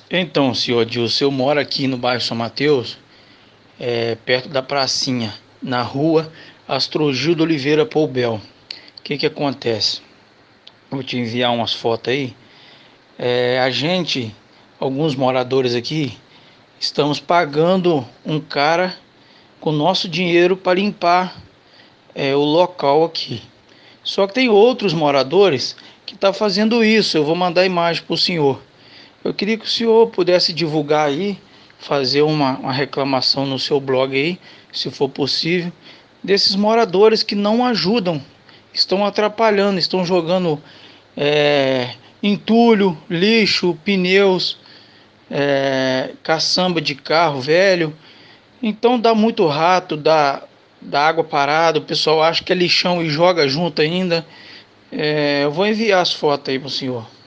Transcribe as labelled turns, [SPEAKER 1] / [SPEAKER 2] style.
[SPEAKER 1] Então, senhor Dilson, eu moro aqui no bairro São Mateus, perto da pracinha, na rua Astrogildo Oliveira Poubel. O que que acontece? Vou te enviar umas fotos aí. A gente, alguns moradores aqui, estamos pagando um cara com nosso dinheiro para limpar o local aqui. Só que tem outros moradores que estão fazendo isso. Eu vou mandar a imagem para o senhor. Eu queria que o senhor pudesse divulgar aí, fazer uma reclamação no seu blog aí, se for possível, desses moradores que não ajudam, estão atrapalhando, estão jogando entulho, lixo, pneus, caçamba de carro velho. Então dá muito rato, dá água parada, o pessoal acha que é lixão e joga junto ainda. Eu vou enviar as fotos aí para o senhor.